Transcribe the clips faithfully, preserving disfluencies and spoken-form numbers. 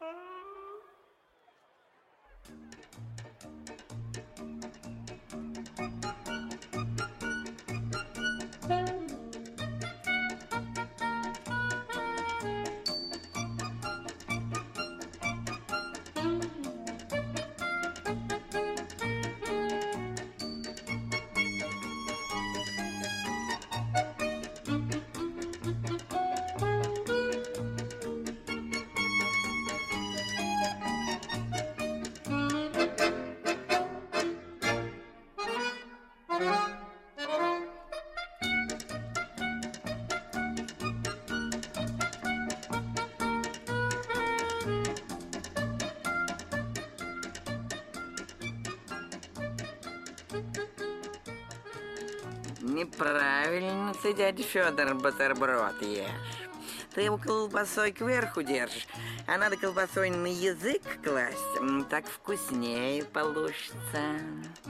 Неправильно ты, дядя Федор, бутерброд ешь. Ты его колбасой кверху держишь, а надо колбасой на язык класть. Так вкуснее получится.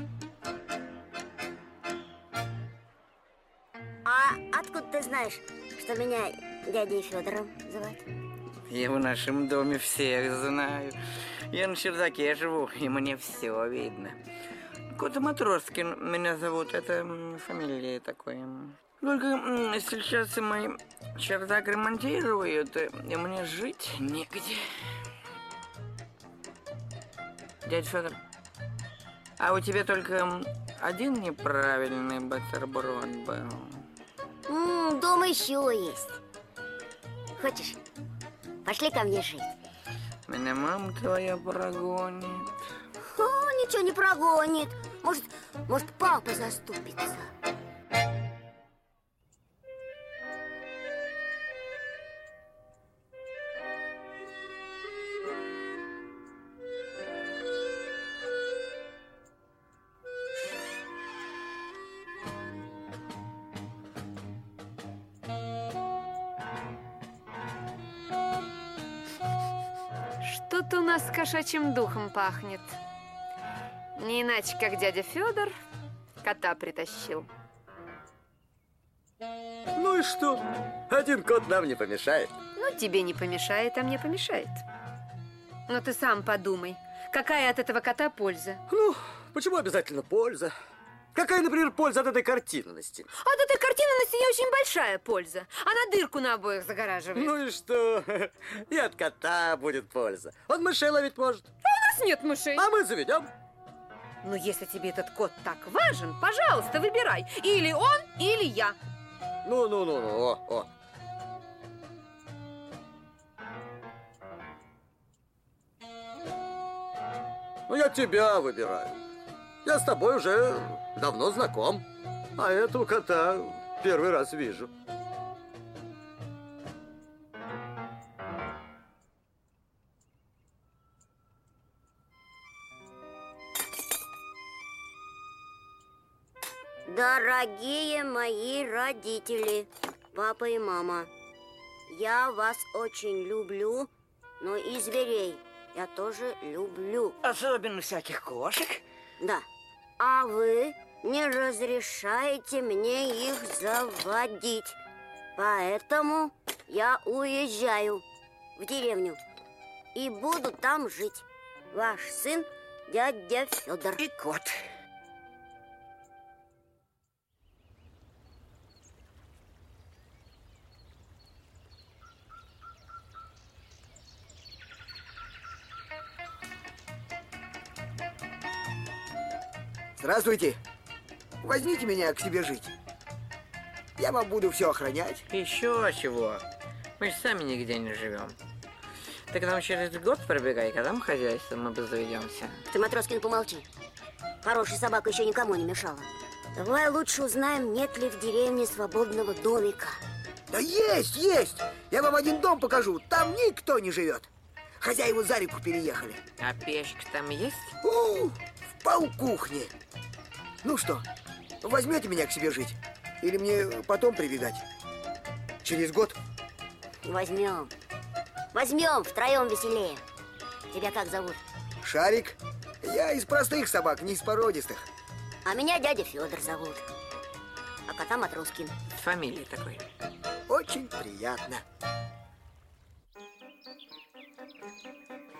А откуда ты знаешь, что меня дядей Федором зовут? Я в нашем доме всех знаю. Я на чердаке живу, и мне все видно. Кота Матроскин меня зовут, это фамилия такой. Только сейчас мой чердак ремонтируют, и мне жить негде. Дядя Федор, а у тебя только один неправильный бутерброд был? М-м, дома еще есть. Хочешь, пошли ко мне жить? Меня мама твоя прогонит. О, ничего не прогонит. Может, может, папа заступится. Что-то у нас с кошачьим духом пахнет. Не иначе, как дядя Федор кота притащил. Ну и что? Один кот нам не помешает. Ну, тебе не помешает, а мне помешает. Но ты сам подумай, какая от этого кота польза? Ну, почему обязательно польза? Какая, например, польза от этой картины на стене? От этой картины на стене очень большая польза. Она дырку на обоих загораживает. Ну и что? И от кота будет польза. Он мышей ловить может. А у нас нет мышей. А мы заведем. Ну, если тебе этот кот так важен, пожалуйста, выбирай. Или он, или я. Ну-ну-ну-ну, о, о. Ну, я тебя выбираю. Я с тобой уже давно знаком. А этого кота первый раз вижу. Дорогие мои родители, папа и мама, я вас очень люблю, но и зверей я тоже люблю. Особенно всяких кошек. Да. А вы не разрешаете мне их заводить. Поэтому я уезжаю в деревню и буду там жить. Ваш сын, дядя Федор. И кот. Здравствуйте. Возьмите меня к себе жить. Я вам буду все охранять. Еще чего? Мы же сами нигде не живем. Ты к нам через год пробегай, когда мы хозяйством обзаведемся. Ты, Матроскин, помолчи. Хорошая собака еще никому не мешала. Давай лучше узнаем, нет ли в деревне свободного домика. Да есть, есть. Я вам один дом покажу. Там никто не живет. Хозяева за реку переехали. А печка там есть? У, в полкухне. Ну что, возьмете меня к себе жить? Или мне потом прибегать? Через год? Возьмем. Возьмем, втроем веселее. Тебя как зовут? Шарик. Я из простых собак, не из породистых. А меня дядя Федор зовут. А кота Матроскин. Фамилия такой. Очень приятно.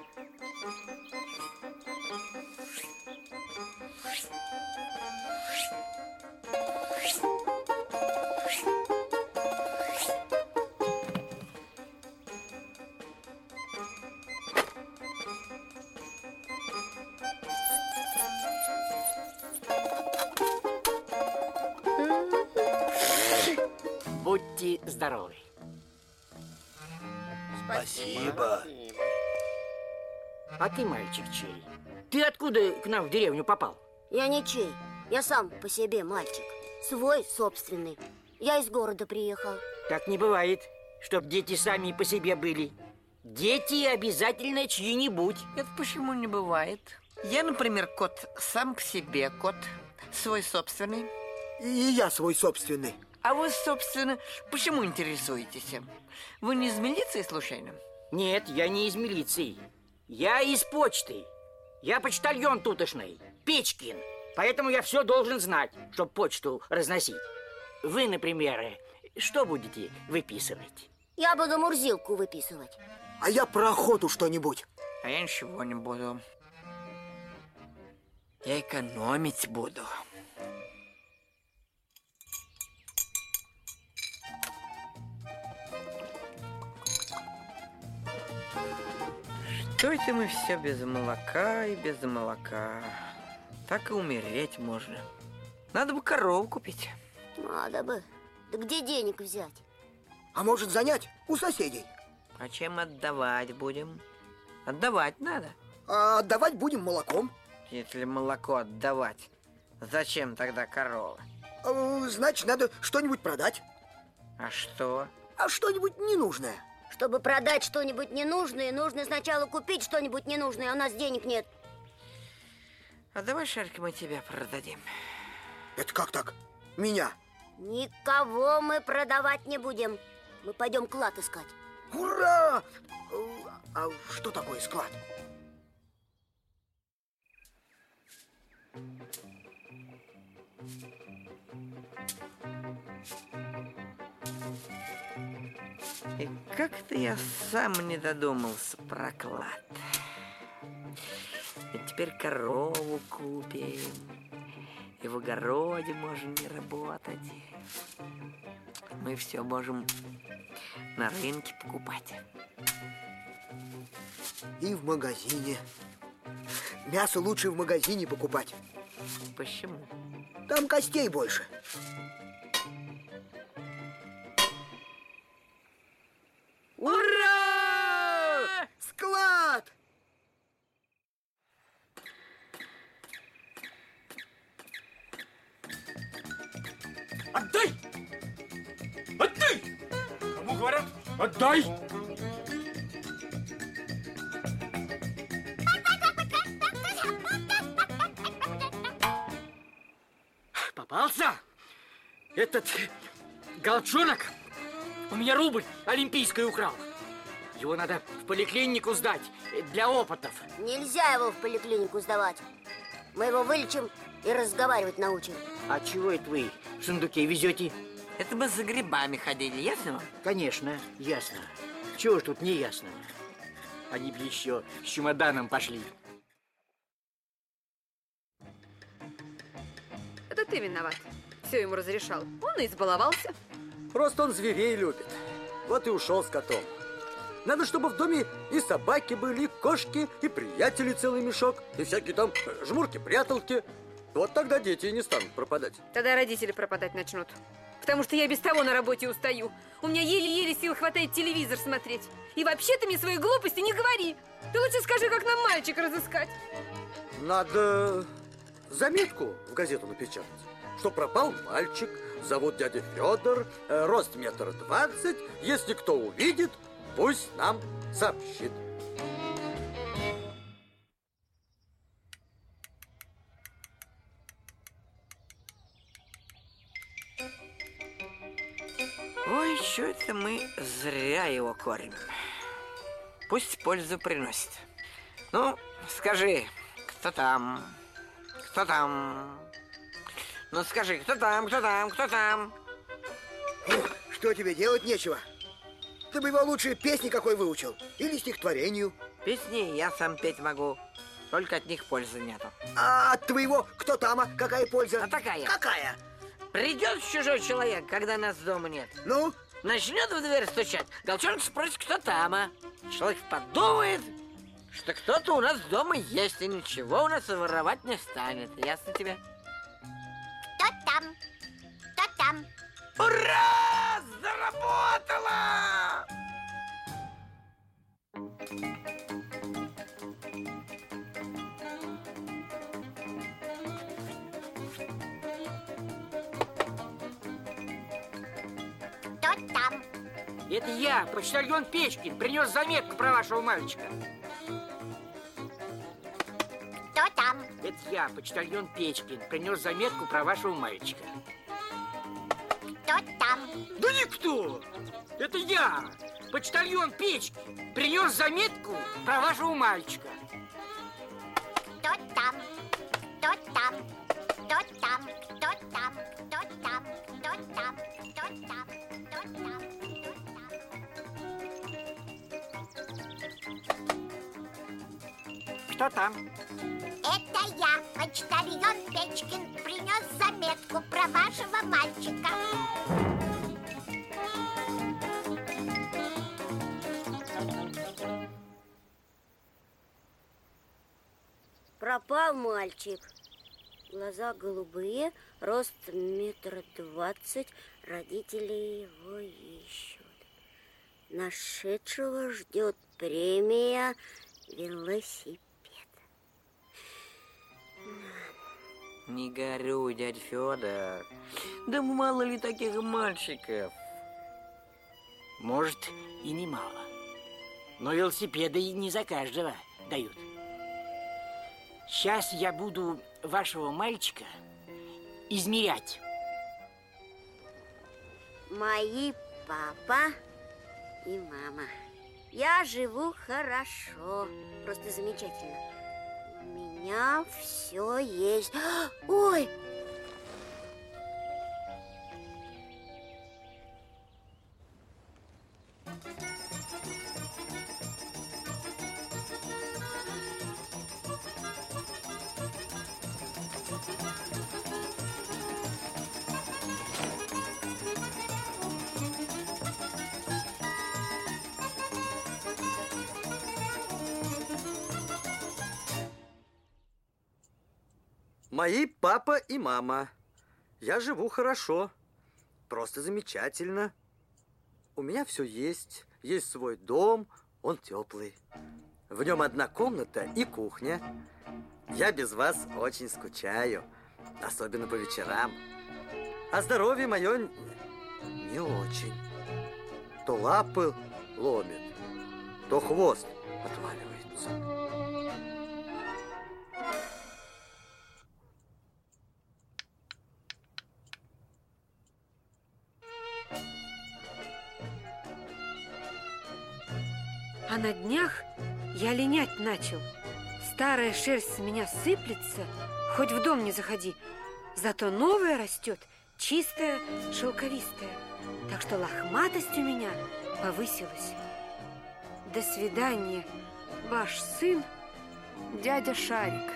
Будьте здоровы. Спасибо. А ты, мальчик, чей? Ты откуда к нам в деревню попал? Я ничей. Я сам по себе мальчик. Свой, собственный. Я из города приехал. Так не бывает, чтоб дети сами по себе были. Дети обязательно чьи-нибудь. Это почему не бывает? Я, например, кот сам к себе кот, свой собственный. И я свой собственный. А вы, собственно, почему интересуетесь? Вы не из милиции, случайно? Нет, я не из милиции. Я из почты. Я почтальон тутошный, Печкин. Поэтому я все должен знать, чтобы почту разносить. Вы, например, что будете выписывать? Я буду Мурзилку выписывать. А я про охоту что-нибудь. А я ничего не буду. Я экономить буду. Что это мы все без молока и без молока? Так и умереть можно. Надо бы корову купить. Надо бы. Да где денег взять? А может занять у соседей? А чем отдавать будем? Отдавать надо. А отдавать будем молоком. Если молоко отдавать, зачем тогда корова? А, значит, надо что-нибудь продать. А что? А что-нибудь ненужное. Чтобы продать что-нибудь ненужное, нужно сначала купить что-нибудь ненужное, а у нас денег нет. А давай, Шарик, мы тебя продадим. Это как так? Меня? Никого мы продавать не будем. Мы пойдем клад искать. Ура! А что такое склад? И как-то я сам не додумался про клад. И теперь корову купим, и в огороде можем не работать. Мы все можем на рынке покупать. И в магазине. Мясо лучше в магазине покупать. Почему? Там костей больше. Ура! Склад! Отдай! Отдай! Кому говорят? Отдай! Попался? Этот голчонок у меня рубль олимпийский украл. Его надо в поликлинику сдать для опытов. Нельзя его в поликлинику сдавать. Мы его вылечим и разговаривать научим. А чего это вы в сундуке везете? Это мы за грибами ходили, ясно вам? Конечно, ясно. Чего ж тут не ясно? Они бы еще с чемоданом пошли. Это ты виноват. Все ему разрешал. Он и избаловался. Просто он зверей любит. Вот и ушел с котом. Надо, чтобы в доме и собаки были, и кошки, и приятели целый мешок, и всякие там жмурки-пряталки. Вот тогда дети и не станут пропадать. Тогда родители пропадать начнут. Потому что я без того на работе устаю. У меня еле-еле сил хватает телевизор смотреть. И вообще ты мне свои глупости не говори. Ты лучше скажи, как нам мальчика разыскать. Надо заметку в газету напечатать, что пропал мальчик, зовут дядя Федор, э, рост метр двадцать. Если кто увидит, пусть нам сообщит. Ой, что это мы зря его кормим. Пусть пользу приносит. Ну, скажи, кто там? Кто там? Ну, скажи, кто там, кто там, кто там? Ух, что тебе делать нечего? Ты бы его лучше песни какой выучил. Или стихотворению. Песни я сам петь могу. Только от них пользы нету. А от твоего кто там, а какая польза? А такая. Какая? Придет чужой человек, когда нас дома нет. Ну? Начнет в дверь стучать. Голчонок спросит, кто там, а? Человек подумает, что кто-то у нас дома есть, и ничего у нас воровать не станет. Ясно тебе? Кто там? Кто там? Ура! заработала! Кто там? Это я, почтальон Печкин, принес заметку про вашего мальчика. Кто там? Это я, почтальон Печкин, принес заметку про вашего мальчика. Кто там? Да никто! Это я, почтальон Печкин, принес заметку про вашего мальчика. Кто там? Кто там? Кто там? Кто там? Кто там? Кто там? Кто там? Кто там? Кто там? Это я, почтальон Печкин, принес заметку про вашего мальчика. Пропал мальчик. Глаза голубые, рост метр двадцать. Родители его ищут. Нашедшего ждет премия велосипед. Не горюй, дядь Федор. Да мало ли таких мальчиков. Может, и немало. Но велосипеды и не за каждого дают. Сейчас я буду вашего мальчика измерять. Мои папа и мама. Я живу хорошо, просто замечательно. У меня все есть. Ой! Мои папа и мама. Я живу хорошо. Просто замечательно. У меня все есть. Есть свой дом, он теплый. В нем одна комната и кухня. Я без вас очень скучаю. Особенно по вечерам. А здоровье мое не очень. То лапы ломит, то хвост отваливается. А на днях я линять начал. Старая шерсть с меня сыплется, хоть в дом не заходи. Зато новая растет, чистая, шелковистая. Так что лохматость у меня повысилась. До свидания, ваш сын, дядя Шарик.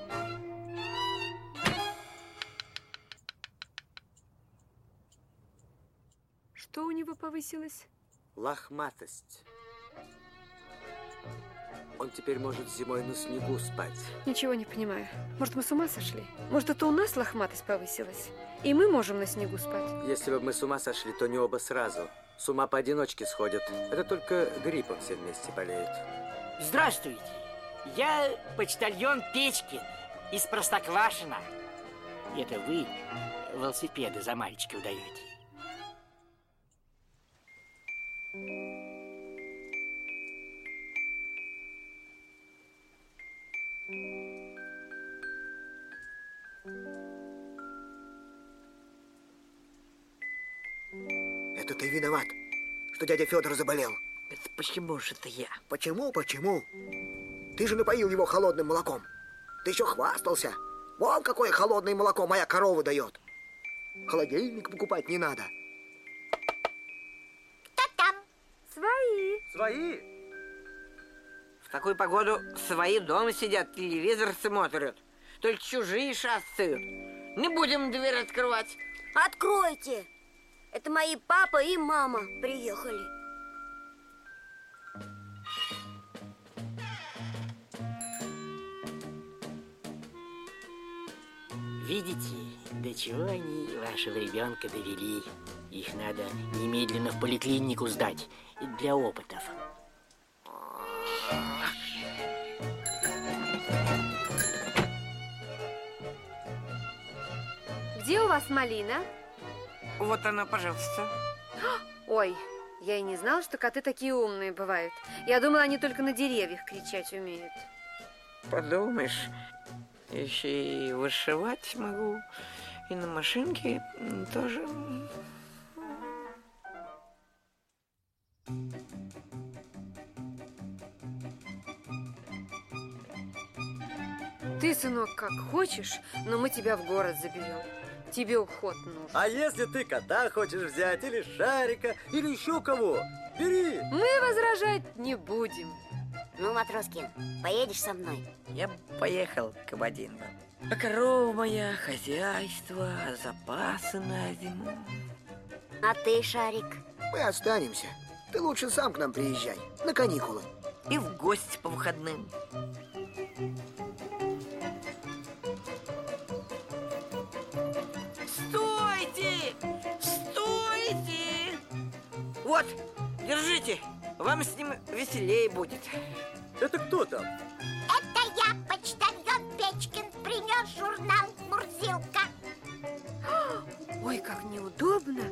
Что у него повысилось? Лохматость. Он теперь может зимой на снегу спать. Ничего не понимаю. Может, мы с ума сошли? Может, это у нас лохматость повысилась? И мы можем на снегу спать? Если бы мы с ума сошли, то не оба сразу. С ума поодиночке сходят. Это только гриппом все вместе болеют. Здравствуйте. Я почтальон Печкин из Простоквашино. Это вы велосипеды за мальчиков даете? Это ты виноват, что дядя Федор заболел. Это почему же это я? Почему, почему? Ты же напоил его холодным молоком. Ты еще хвастался. Вон какое холодное молоко моя корова дает. Холодильник покупать не надо. Кто там? Свои. Свои? В такую погоду свои дома сидят, телевизор смотрят. Только чужие шастают. Не будем дверь открывать. Откройте! Это мои папа и мама приехали. Видите, до чего они вашего ребенка довели? Их надо немедленно в поликлинику сдать для опытов. Где у вас малина? Вот она, пожалуйста. Ой, я и не знала, что коты такие умные бывают. Я думала, они только на деревьях кричать умеют. Подумаешь, еще и вышивать могу, и на машинке тоже. Ты, сынок, как хочешь, но мы тебя в город заберем. Тебе уход нужен. А если ты кота хочешь взять, или Шарика, или еще кого, бери. Мы возражать не будем. Ну, Матроскин, поедешь со мной? Я бы поехал, Кабадинба. А корова моя, хозяйство, запасы на зиму. А ты, Шарик? Мы останемся. Ты лучше сам к нам приезжай, на каникулы. И в гости по выходным. Стойте! Стойте! Вот, держите. Вам с ним веселее будет. Это кто там? Это я, почтальон Печкин, принес журнал «Мурзилка». Ой, как неудобно.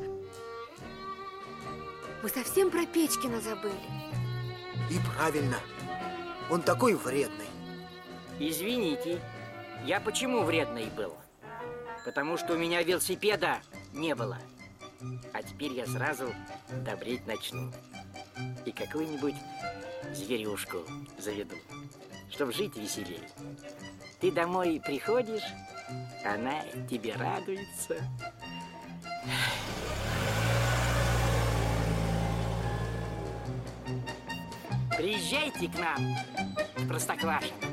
Мы совсем про Печкина забыли. И правильно. Он такой вредный. Извините, я почему вредный был? Потому что у меня велосипеда не было. А теперь я сразу добреть начну. И какую-нибудь зверюшку заведу, чтобы жить веселее. Ты домой приходишь, она тебе радуется. Приезжайте к нам в Простоквашино.